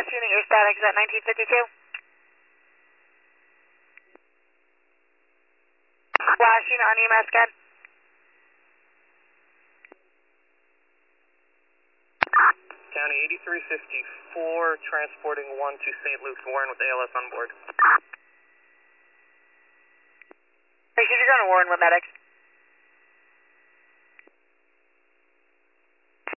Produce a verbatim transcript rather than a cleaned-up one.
Last unit, your static is at nineteen fifty-two. Last unit on E M S, Ken. County eighty-three fifty-four, transporting one to Saint Luke's Warren with A L S on board. Hey, should you go to Warren with medics?